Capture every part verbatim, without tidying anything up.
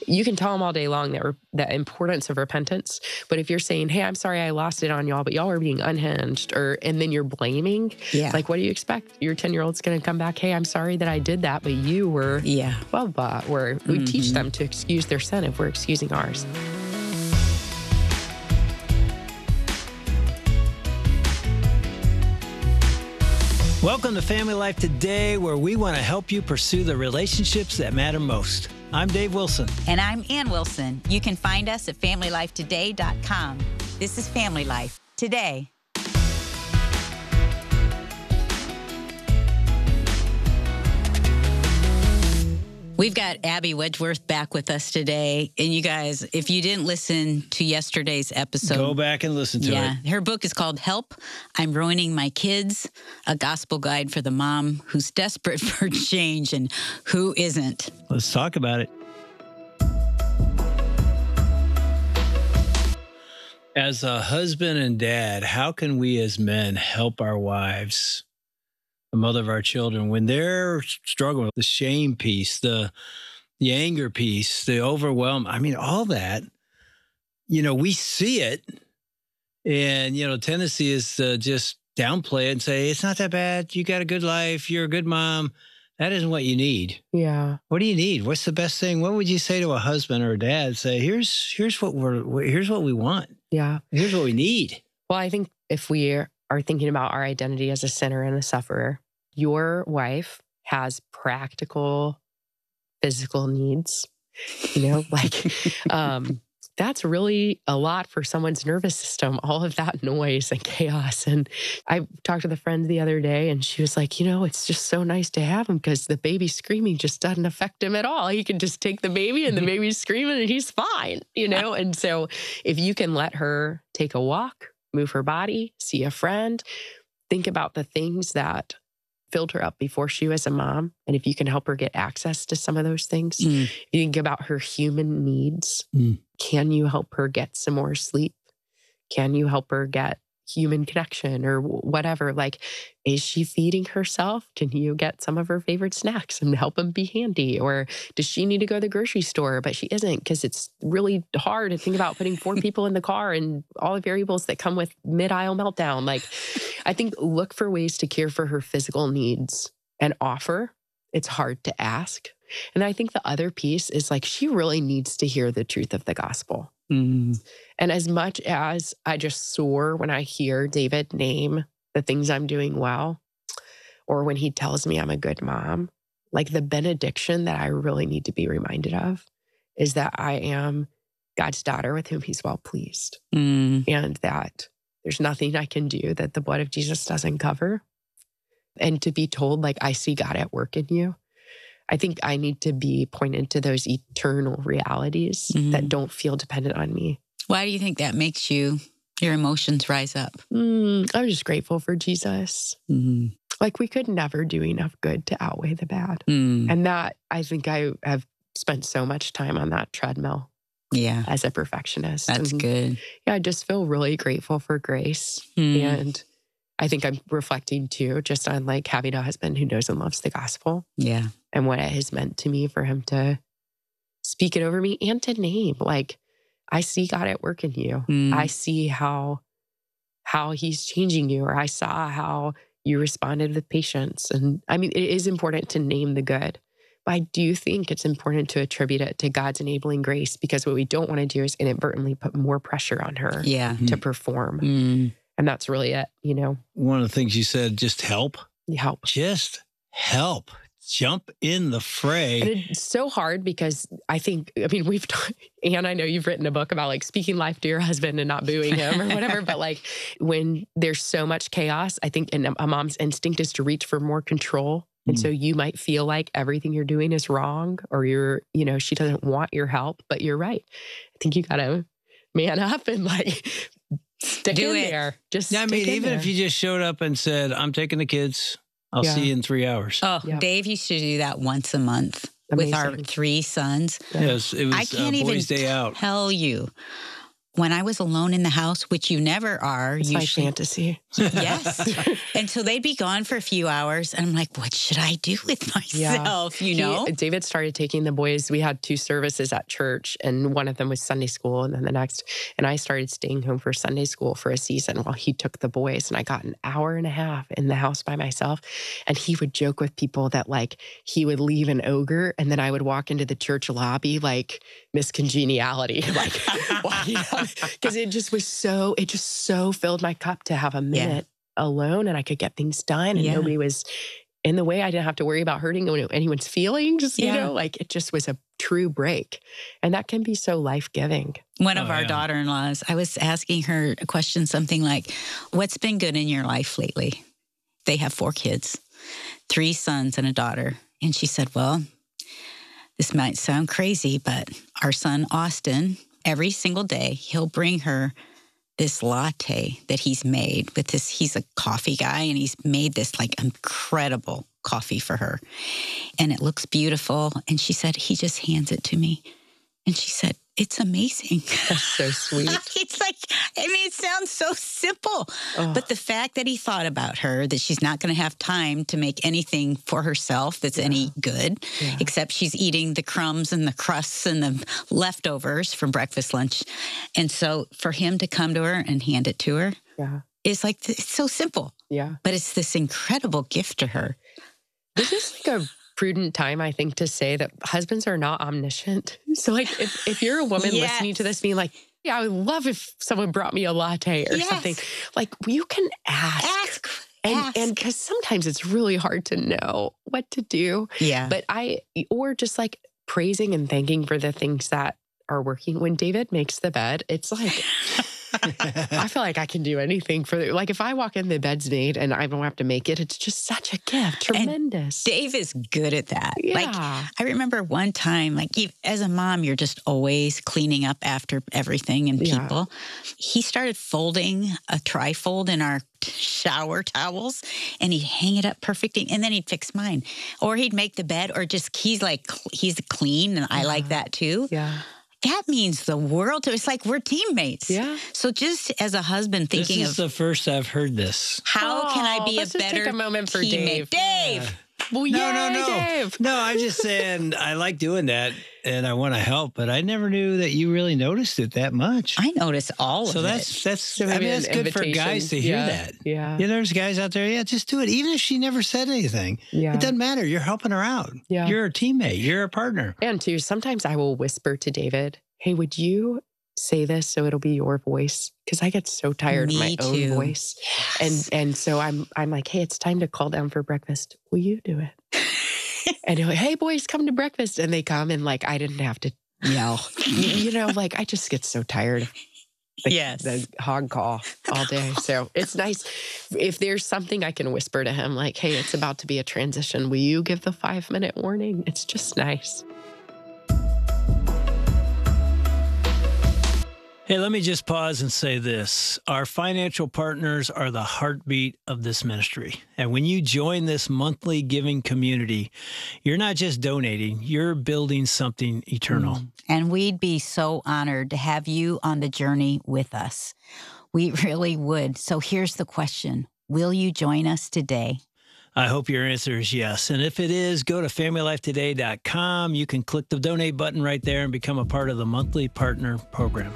you can tell them all day long that re- the importance of repentance. But if you're saying, hey, I'm sorry I lost it on y'all, but y'all are being unhinged, or and then you're blaming, Yeah. like, what do you expect? Your ten-year-old's going to come back, hey, I'm sorry that I did that, but you were Yeah. blah, blah, where we Mm-hmm. teach them to excuse their sin if we're excusing ours. Welcome to Family Life Today, where we want to help you pursue the relationships that matter most. I'm Dave Wilson. And I'm Ann Wilson. You can find us at family life today dot com. This is Family Life Today. We've got Abby Wedgeworth back with us today. And you guys, if you didn't listen to yesterday's episode, Go back and listen to yeah, it. her book is called Help, I'm Ruining My Kids, a gospel guide for the mom who's desperate for change and who isn't. Let's talk about it. As a husband and dad, how can we as men help our wives, the mother of our children, when they're struggling with the shame piece, the the anger piece, the overwhelm? I mean, all that, you know, we see it. And, you know, tendency is to just downplay it and say, it's not that bad. You got a good life. You're a good mom. That isn't what you need. Yeah. What do you need? What's the best thing? What would you say to a husband or a dad? Say, here's here's what we're here's what we want. Yeah. Here's what we need. Well, I think if we are thinking about our identity as a sinner and a sufferer, your wife has practical physical needs, you know, like um, that's really a lot for someone's nervous system, all of that noise and chaos. And I talked with a friend the other day and she was like, you know, it's just so nice to have him because the baby screaming just doesn't affect him at all. He can just take the baby and the baby's screaming and he's fine, you know? And so if you can let her take a walk, move her body, see a friend, think about the things that filled her up before she was a mom. And if you can help her get access to some of those things, Mm. you think about her human needs. Mm. Can you help her get some more sleep? Can you help her get human connection or whatever? Like, is she feeding herself? Can you get some of her favorite snacks and help them be handy? Or does she need to go to the grocery store, but she isn't because it's really hard to think about putting four people in the car and all the variables that come with mid-aisle meltdown. Like, I think look for ways to care for her physical needs and offer. It's hard to ask. And I think the other piece is like, she really needs to hear the truth of the gospel. Mm. And as much as I just soar when I hear David name the things I'm doing well, or when he tells me I'm a good mom, like the benediction that I really need to be reminded of is that I am God's daughter with whom he's well pleased. Mm. And that there's nothing I can do that the blood of Jesus doesn't cover. And to be told, like, I see God at work in you. I think I need to be pointed to those eternal realities Mhm. that don't feel dependent on me. Why do you think that makes you, your emotions rise up? Mm, I'm just grateful for Jesus. Mm. Like, we could never do enough good to outweigh the bad. Mm. And that, I think I have spent so much time on that treadmill Yeah, as a perfectionist. that's And, good. yeah, I just feel really grateful for grace. Mm. And I think I'm reflecting too, just on like having a husband who knows and loves the gospel Yeah. and what it has meant to me for him to speak it over me and to name. Like, I see God at work in you. Mm. I see how how he's changing you, or I saw how you responded with patience. And I mean, it is important to name the good, but I do think it's important to attribute it to God's enabling grace, because what we don't want to do is inadvertently put more pressure on her Yeah. to perform. Mm. And that's really it, you know, One of the things you said, just help. help. Just help. Jump in the And fray. it's so hard because I think, I mean, we've, Anne, I know you've written a book about like speaking life to your husband and not booing him or whatever, but like when there's so much chaos, I think and a mom's instinct is to reach for more control. And Mm. so you might feel like everything you're doing is wrong, or you're, you know, she doesn't want your help, but you're right. I think you got to man up and like stick Do in it. there. Just Yeah, I stick mean, in even there. if you just showed up and said, I'm taking the kids, I'll Yeah. see you in three hours. Oh, Yeah. Dave used to do that once a month with our Amazing. three sons. Yes, it was I uh, can't even Boys Day Out. tell you when I was alone in the house, which you never are. It's my usually, fantasy. Yes. And so they'd be gone for a few hours. And I'm like, what should I do with myself? You He- know? David started taking the boys. We had two services at church, and one of them was Sunday school, and then the next. And I started staying home for Sunday school for a season while he took the boys. And I got an hour and a half in the house by myself. And he would joke with people that like he would leave an ogre, and then I would walk into the church lobby like Miss Congeniality, like, well, you know, because it just was so, it just so filled my cup to have a minute alone, and I could get things done, and Yeah. nobody was in the way. I didn't have to worry about hurting anyone's feelings, you Yeah. know, like it just was a true break. And that can be so life-giving. One of Oh, our yeah. daughter-in-laws, I was asking her a question, something like, what's been good in your life lately? They have four kids, three sons and a daughter. And she said, well, this might sound crazy, but our son, Austin, every single day, he'll bring her this latte that he's made with this. He's a coffee guy, and he's made this like incredible coffee for her. And it looks beautiful. And she said, he just hands it to me. And she said, it's amazing. That's so sweet. It's like, I mean, it sounds so simple. Oh. But the fact that he thought about her, that she's not going to have time to make anything for herself that's any good, Yeah. except she's eating the crumbs and the crusts and the leftovers from breakfast, lunch. And so for him to come to her and hand it to her Yeah. is like, it's so simple, Yeah. but it's this incredible gift to her. This is like a prudent time, I think, to say that husbands are not omniscient. So like if, if you're a woman Yes. listening to this being like, yeah, I would love if someone brought me a latte or Yes. something, like you can ask. Ask. And ask. and because sometimes it's really hard to know what to do. yeah. But I, or just like praising and thanking for the things that are working. When David makes the bed, it's like, I feel like I can do anything for the, like if I walk in the bed's made and I don't have to make it, it's just such a gift. Tremendous. Dave is good at that. Yeah. Like, I remember one time, like you, as a mom, you're just always cleaning up after everything and Yeah. people. He started folding a trifold in our shower towels, and he'd hang it up perfectly, and then he'd fix mine. Or he'd make the bed, or just, he's like, he's clean, and I like that too. yeah. That means the world to It's like we're teammates. Yeah. So just as a husband This thinking is of the first I've heard this. how can I Oh, be let's a just better take a moment for teammate? Dave. Dave! Well, No, yay, no, no. Dave. No, I'm just saying I like doing that and I want to help, but I never knew that you really noticed it that much. I notice all So of that's it. that's So I maybe mean an that's good for invitation. guys to hear Yeah. that. Yeah. Yeah, there's guys out there. Yeah, just do it. Even if she never said anything, Yeah. it doesn't matter. You're helping her out. Yeah. You're a teammate. You're a partner. And too, sometimes I will whisper to David, hey, would you say this so it'll be your voice? Because I get so tired of my Me own too. voice. Yes. And and so I'm I'm like, hey, it's time to call down for breakfast. Will you do it? And they're like, hey, boys, come to breakfast. And they come, and like I didn't have to yell. you, you know, like I just get so tired of the, Yes. the hog call all day. So it's nice if there's something I can whisper to him, like, hey, it's about to be a transition. Will you give the five minute warning? It's just nice. Hey, let me just pause and say this. Our financial partners are the heartbeat of this ministry. And when you join this monthly giving community, you're not just donating, you're building something eternal. And we'd be so honored to have you on the journey with us. We really would. So here's the question. Will you join us today? I hope your answer is yes. And if it is, go to family life today dot com. You can click the donate button right there and become a part of the monthly partner program.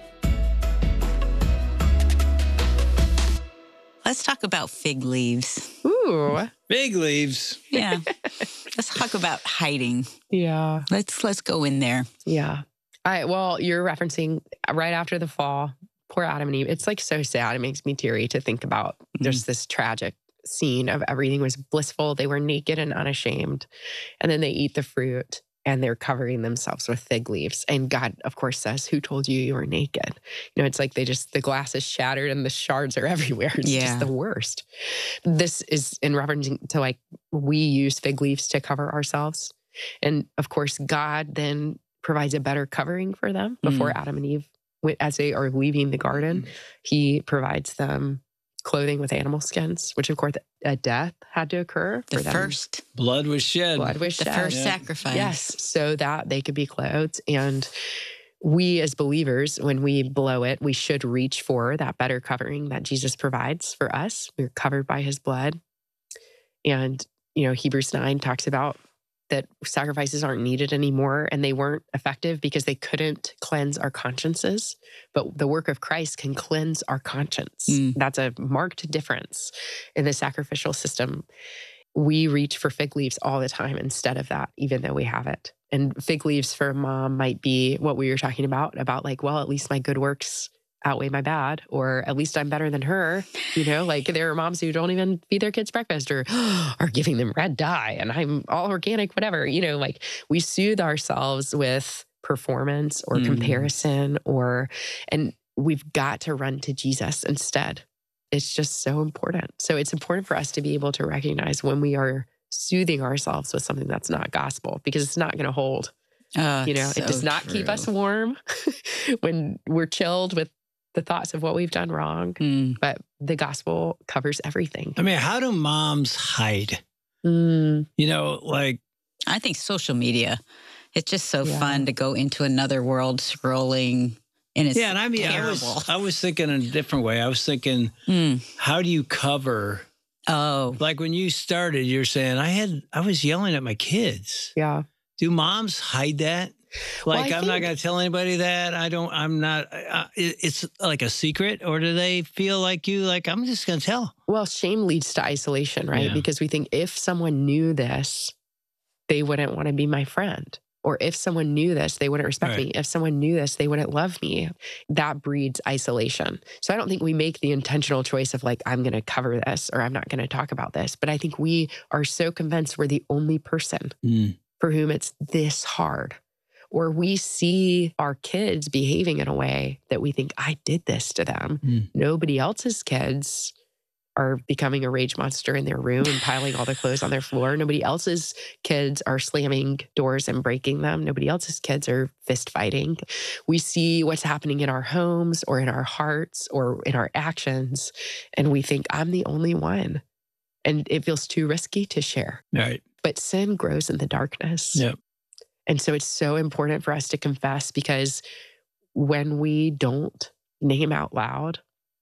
Let's talk about fig leaves. Ooh. Big leaves. Yeah. Let's talk about hiding. Yeah. Let's let's go in there. Yeah. I well, you're referencing right after the fall, poor Adam and Eve. It's like so sad. It makes me teary to think about just this tragic scene of everything was blissful. They were naked and unashamed. And then they eat the fruit and they're covering themselves with fig leaves. And God, of course, says, who told you you were naked? You know, it's like they just, the glass is shattered and the shards are everywhere. It's Yeah. just the worst. This is in referencing to like, we use fig leaves to cover ourselves. And of course, God then provides a better covering for them before Adam and Eve, went- as they are leaving the garden. He provides them clothing with animal skins, which of course a death had to occur The for them. first, Blood was shed. Blood was the shed. first Yeah. sacrifice. Yes, so that they could be clothed. And we as believers, when we blow it, we should reach for that better covering that Jesus provides for us. We're covered by his blood. And, you know, Hebrews nine talks about that sacrifices aren't needed anymore, and they weren't effective because they couldn't cleanse our consciences. But the work of Christ can cleanse our conscience. Mm. That's a marked difference in the sacrificial system. We reach for fig leaves all the time instead of that, even though we have it. And fig leaves for a mom might be what we were talking about, about like, well, at least my good works outweigh my bad, or at least I'm better than her. You know, like there are moms who don't even feed their kids breakfast or are giving them red dye and I'm all organic, whatever. You know, like we soothe ourselves with performance or mm. comparison or, and we've got to run to Jesus instead. It's just so important. So it's important for us to be able to recognize when we are soothing ourselves with something that's not gospel, because it's not going to hold. Uh, you know, so it does not true. keep us warm when we're chilled with the thoughts of what we've done wrong. Mm. But the gospel covers everything. I mean, how do moms hide? Mm. You know, like... I think social media. It's just so yeah. fun to go into another world scrolling. And it's yeah, and I mean, I was, I was thinking in a different way. I was thinking, mm. how do you cover... Oh. Like when you started, you're saying, I had, I was yelling at my kids. Yeah. Do moms hide that? Like, well, I'm not going to tell anybody that. I don't, I'm not, uh, it, it's like a secret, or do they feel like you, like, I'm just going to tell? Well, shame leads to isolation, right? Yeah. Because we think if someone knew this, they wouldn't want to be my friend. Or if someone knew this, they wouldn't respect right. me. If someone knew this, they wouldn't love me. That breeds isolation. So I don't think we make the intentional choice of like, I'm going to cover this or I'm not going to talk about this. But I think we are so convinced we're the only person mm. for whom it's this hard. Or we see our kids behaving in a way that we think, I did this to them. Mm. Nobody else's kids are becoming a rage monster in their room and piling all their clothes on their floor. Nobody else's kids are slamming doors and breaking them. Nobody else's kids are fist fighting. We see what's happening in our homes or in our hearts or in our actions, and we think, I'm the only one. And it feels too risky to share. Right. But sin grows in the darkness. Yep. And so it's so important for us to confess, because when we don't name out loud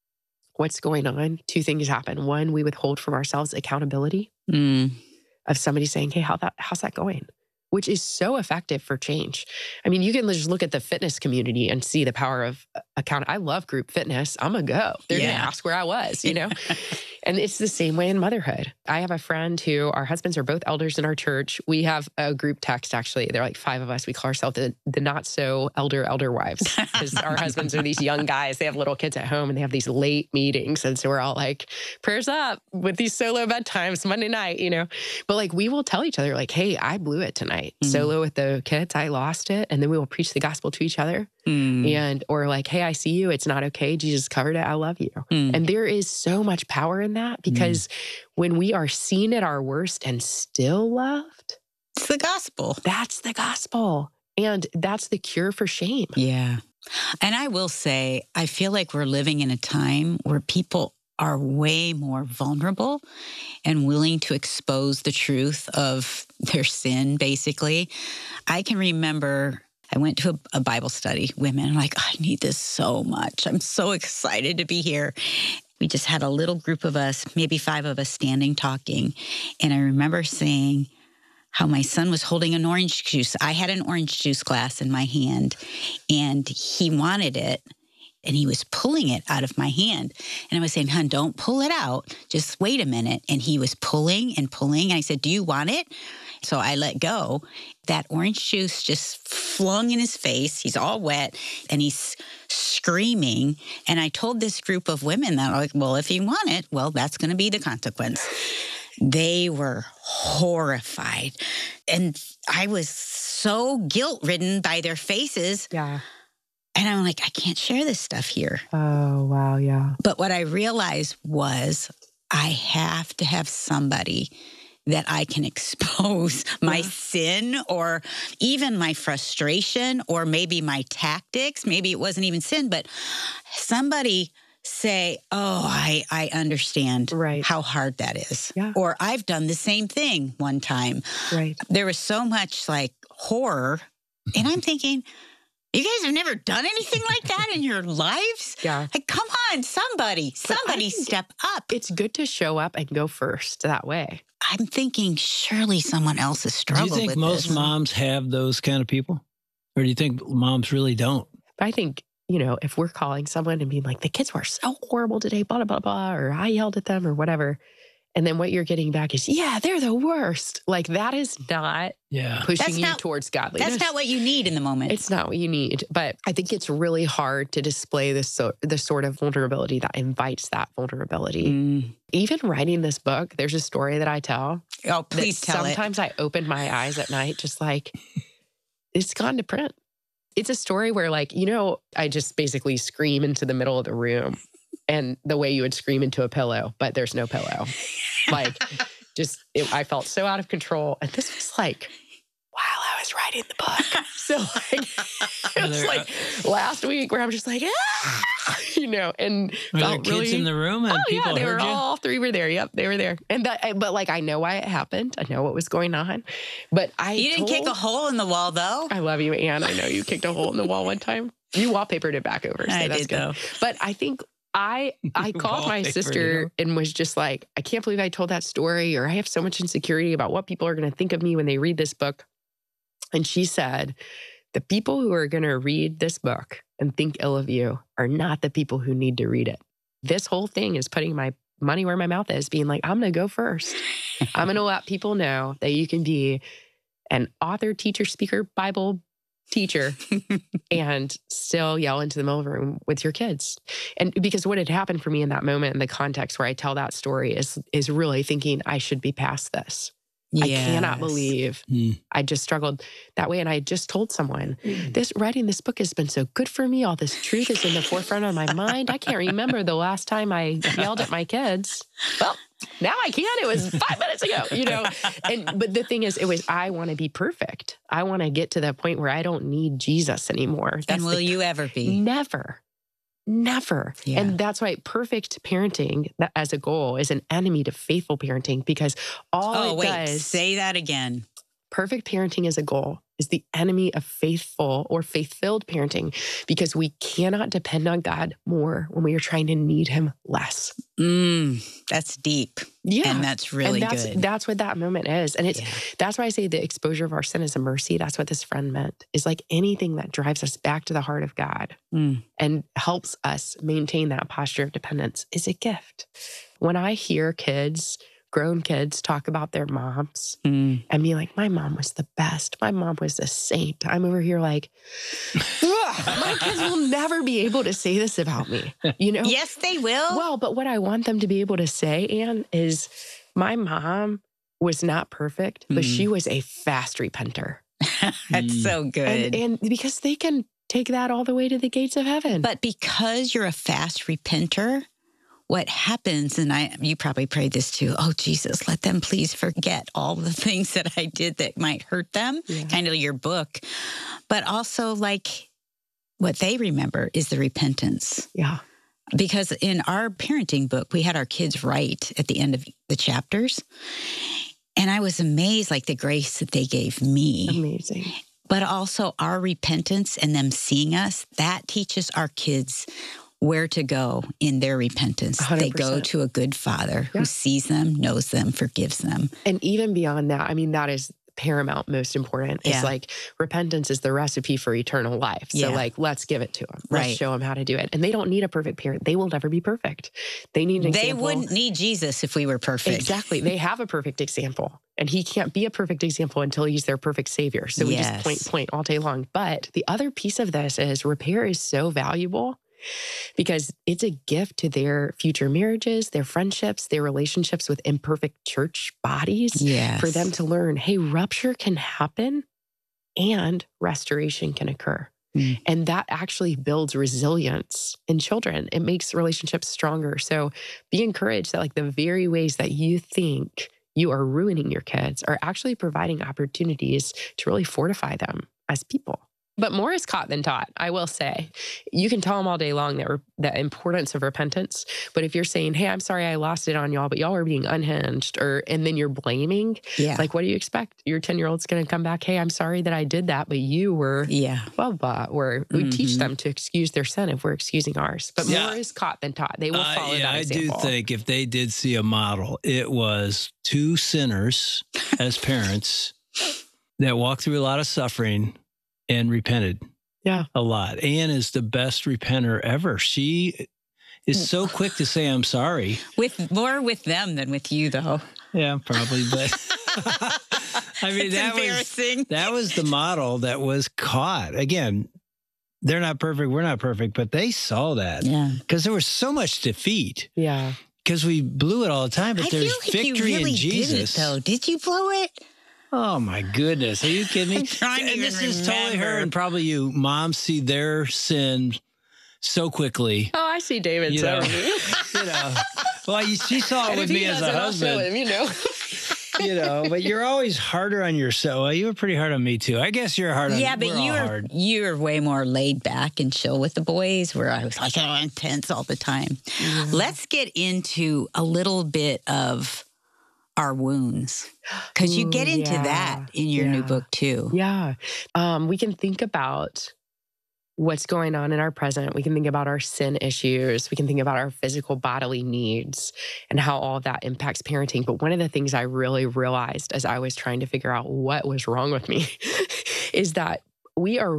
what's going on, two things happen. One, we withhold from ourselves accountability mm. of somebody saying, hey, how that, how's that going? Which is so effective for change. I mean, you can just look at the fitness community and see the power of account. I love group fitness. I'm going to go. They're yeah. going to ask where I was, you know? And it's the same way in motherhood. I have a friend who, our husbands are both elders in our church. We have a group text, actually. There are like five of us. We call ourselves the, the not so elder, elder wives. Because our husbands are these young guys. They have little kids at home and they have these late meetings. And so we're all like, prayers up with these solo bedtimes Monday night, you know? But like, we will tell each other like, hey, I blew it tonight. Mm. Solo with the kids, I lost it. And then we will preach the gospel to each other. Mm. And, or like, hey, I see you. It's not okay. Jesus covered it. I love you. Mm. And there is so much power in that, because mm. when we are seen at our worst and still loved, it's the gospel. That's the gospel. And that's the cure for shame. Yeah. And I will say, I feel like we're living in a time where people are way more vulnerable and willing to expose the truth of their sin, basically. I can remember I went to a, a Bible study, women, I'm like, I need this so much. I'm so excited to be here. We just had a little group of us, maybe five of us standing talking. And I remember saying how my son was holding an orange juice. I had an orange juice glass in my hand and he wanted it. And he was pulling it out of my hand. And I was saying, hon, don't pull it out. Just wait a minute. And he was pulling and pulling. And I said, do you want it? So I let go. That orange juice just flung in his face. He's all wet and he's screaming. And I told this group of women that, like, well, if you want it, well, that's going to be the consequence. They were horrified. And I was so guilt-ridden by their faces. Yeah. And I'm like, I can't share this stuff here. Oh, wow. Yeah. But what I realized was I have to have somebody that I can expose my yeah. sin or even my frustration or maybe my tactics. Maybe it wasn't even sin, but somebody say, oh, I, I understand right. how hard that is. Yeah. Or I've done the same thing one time. Right. There was so much like horror. And I'm thinking, You guys have never done anything like that in your lives? Yeah. Like, come on, somebody, somebody step up. It's good to show up and go first that way. I'm thinking surely someone else has Do struggled you think with most this. moms have those kind of people? Or do you think moms really don't? But I think, you know, if we're calling someone and being like, the kids were so horrible today, blah, blah, blah, blah, or I yelled at them or whatever. And then what you're getting back is, yeah, they're the worst. Like that is not Yeah. pushing That's you not- towards godliness. That's not what you need in the moment. It's not what you need. But I think it's really hard to display this so, the sort of vulnerability that invites that vulnerability. Mm. Even writing this book, there's a story that I tell. Oh, please that tell it. sometimes I open my eyes at night, just like, it's gone to print. It's a story where, like, you know, I just basically scream into the middle of the room and the way you would scream into a pillow, but there's no pillow. Like, just, it, I felt so out of control. And this was like, while I was writing the book. So, like, it was like last week where I'm just like, ah, you know, and Were there felt kids really, in the room and oh, people yeah, they heard were you? all three were there. Yep, they were there. And that, but like, I know why it happened. I know what was going on. But I You didn't told, kick a hole in the wall, though. I love you, Anne. I know you kicked a hole in the wall one time. You wallpapered it back over. So I that's did, good. though. But I think I I called my Wallpapered, sister you know? and was just like, I can't believe I told that story, or I have so much insecurity about what people are going to think of me when they read this book. And she said, the people who are going to read this book and think ill of you are not the people who need to read it. This whole thing is putting my money where my mouth is, being like, I'm going to go first. I'm going to let people know that you can be an author, teacher, speaker, Bible teacher and still yell into the middle of the room with your kids. And because what had happened for me in that moment, in the context where I tell that story, is is really thinking I should be past this. I cannot Yes. believe Mm. I just struggled that way. And I just told someone, Mm. this writing this book has been so good for me. All this truth is in the forefront of my mind. I can't remember the last time I yelled at my kids. Well, now I can. It was five minutes ago, you know? And, but the thing is, it was, I want to be perfect. I want to get to the point where I don't need Jesus anymore. And That's will the- you ever be? Never. Never. Yeah. And that's why perfect parenting that as a goal is an enemy to faithful parenting, because all Oh, it wait. does, Say that again. perfect parenting as a goal is the enemy of faithful or faith-filled parenting, because we cannot depend on God more when we are trying to need him less. Mm, that's deep. Yeah. And that's really and that's, good. That's what that moment is. And it's Yeah. that's why I say the exposure of our sin is a mercy. That's what this friend meant, is like anything that drives us back to the heart of God Mm. and helps us maintain that posture of dependence is a gift. When I hear kids, grown kids, talk about their moms Mm. and be like, my mom was the best. My mom was a saint. I'm over here like, "Ugh, my kids will never be able to say this about me. You know? Yes, they will. Well, but what I want them to be able to say, Anne, is my mom was not perfect, but Mhm. she was a fast repenter. That's Mm. so good. And, and because they can take that all the way to the gates of heaven. But because you're a fast repenter, what happens, and I, you probably prayed this too, oh, Jesus, let them please forget all the things that I did that might hurt them, Yeah. kind of your book. But also, like, what they remember is the repentance. yeah. Because in our parenting book, we had our kids write at the end of the chapters. And I was amazed, like, the grace that they gave me. Amazing. But also our repentance and them seeing us, that teaches our kids where to go in their repentance. one hundred They go percent. to a good father Yeah. who sees them, knows them, forgives them. And even beyond that, I mean, that is paramount, most important. Is Yeah. like repentance is the recipe for eternal life. So Yeah. like, let's give it to them. Let's Right. show them how to do it. And they don't need a perfect parent. They will never be perfect. They need an They example. wouldn't need Jesus if we were perfect. Exactly. They have a perfect example. And he can't be a perfect example until he's their perfect savior. So we Yes. just point, point all day long. But the other piece of this is repair is so valuable because it's a gift to their future marriages, their friendships, their relationships with imperfect church bodies, Yes. for them to learn, hey, rupture can happen and restoration can occur. Mm. And that actually builds resilience in children. It makes relationships stronger. So be encouraged that like the very ways that you think you are ruining your kids are actually providing opportunities to really fortify them as people. But more is caught than taught, I will say. You can tell them all day long that re- the importance of repentance. But if you're saying, hey, I'm sorry I lost it on y'all, but y'all are being unhinged, or and then you're blaming, Yeah. like, what do you expect? Your ten-year-old's going to come back, hey, I'm sorry that I did that, but you were Yeah. blah, blah. Or we Mhm. teach them to excuse their sin if we're excusing ours. But Yeah. more is caught than taught. They will Uh, follow yeah, that I example. do think if they did see a model, it was two sinners as parents that walked through a lot of suffering and repented. Yeah. A lot. Anne is the best repenter ever. She is so quick to say, I'm sorry. With more with them than with you, though. Yeah, probably. But I mean, It's that was, embarrassing. that was the model that was caught. Again, they're not perfect. We're not perfect, but they saw that Yeah. because there was so much defeat Yeah. because we blew it all the time. But I there's feel like you victory really in Jesus. did it, though. Did you blow it? Oh my goodness. Are you kidding me? I'm trying to and even this is totally her remember. and probably you. Moms see their sin so quickly. Oh, I see David. You so know. do you. You know, well, you, she saw it And with if me he as a doesn't, I'll show husband, him, you know. you know, but you're always harder on yourself. Well, you were pretty hard on me too. I guess you're hard on Yeah, but we're all you were hard. you were way more laid back and chill with the boys, where I was like, oh, intense all the time. Yeah. Let's get into a little bit of our wounds, because you Ooh, get into yeah, that in your new yeah. book too. Yeah. Um, we can think about what's going on in our present. We can think about our sin issues. We can think about our physical bodily needs and how all of that impacts parenting. But one of the things I really realized as I was trying to figure out what was wrong with me is that we are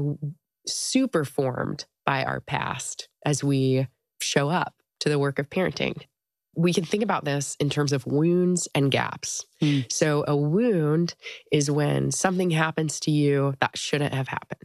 super formed by our past as we show up to the work of parenting. We can think about this in terms of wounds and gaps. Mm. So a wound is when something happens to you that shouldn't have happened.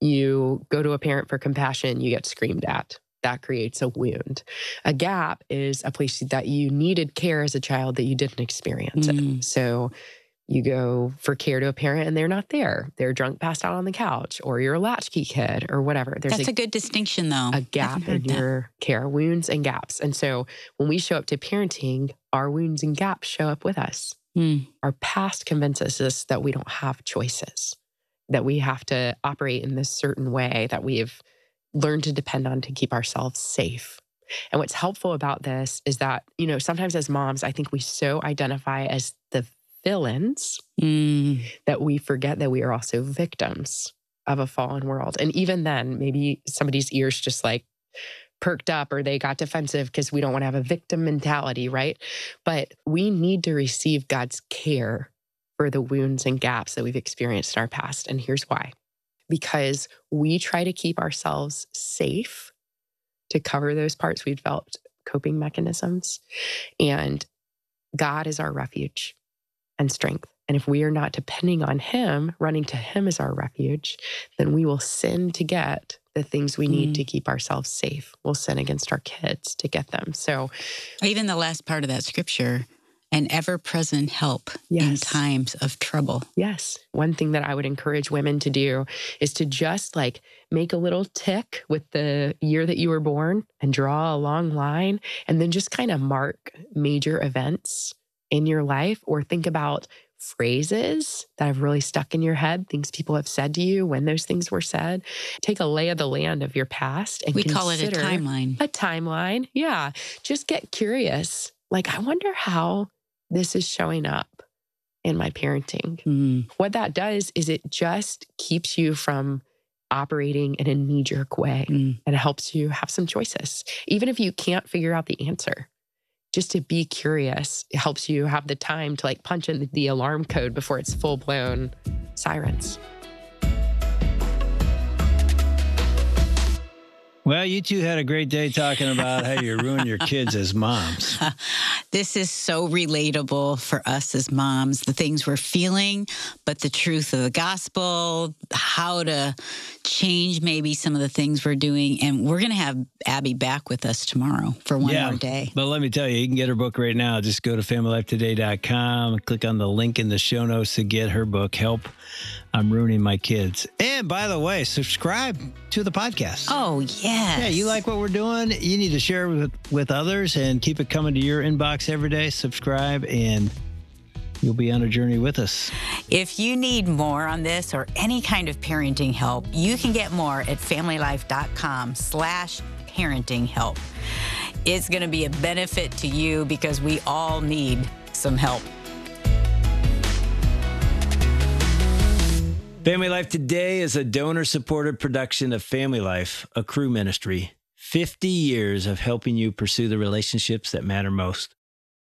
You go to a parent for compassion, you get screamed at. That creates a wound. A gap is a place that you needed care as a child that you didn't experience Mm. it. So you go for care to a parent and they're not there. They're drunk, passed out on the couch, or you're a latchkey kid or whatever. There's That's a, good distinction, though. a I gap haven't in heard that. your care, wounds and gaps. And so when we show up to parenting, our wounds and gaps show up with us. Mm. Our past convinces us that we don't have choices, that we have to operate in this certain way that we've learned to depend on to keep ourselves safe. And what's helpful about this is that, you know, sometimes as moms, I think we so identify as the villains Mm. that we forget that we are also victims of a fallen world. And even then, maybe somebody's ears just like perked up or they got defensive because we don't want to have a victim mentality, right? But we need to receive God's care for the wounds and gaps that we've experienced in our past. And here's why. Because we try to keep ourselves safe to cover those parts we've developed coping mechanisms. And God is our refuge and strength. And if we are not depending on Him, running to Him as our refuge, then we will sin to get the things we need Mm. to keep ourselves safe. We'll sin against our kids to get them. So, Even the last part of that scripture, an ever-present help in Yes. times of trouble. yes, one thing that I would encourage women to do is to just like make a little tick with the year that you were born and draw a long line and then just kind of mark major events in your life, or think about phrases that have really stuck in your head, things people have said to you when those things were said. Take a lay of the land of your past and We call it a consider timeline. a timeline. Yeah. Just get curious. Like, I wonder how this is showing up in my parenting. Mm. What that does is it just keeps you from operating in a knee-jerk way, Mm. and it helps you have some choices. Even if you can't figure out the answer, just to be curious, it helps you have the time to like punch in the alarm code before it's full-blown sirens. Well, you two had a great day talking about how you ruin your kids as moms. This is so relatable for us as moms, the things we're feeling, but the truth of the gospel, how to change maybe some of the things we're doing. And we're going to have Abby back with us tomorrow for one Yeah, more day. But let me tell you, you can get her book right now. Just go to family life today dot com and click on the link in the show notes to get her book, Help, I'm Ruining My Kids. And by the way, subscribe to the podcast. Oh, yes. Yeah, you like what we're doing? You need to share it with, with others and keep it coming to your inbox every day. Subscribe, and you'll be on a journey with us. If you need more on this or any kind of parenting help, you can get more at familylife.com slash parenting help. It's going to be a benefit to you because we all need some help. Family Life Today is a donor-supported production of Family Life, a Cru ministry. fifty years of helping you pursue the relationships that matter most.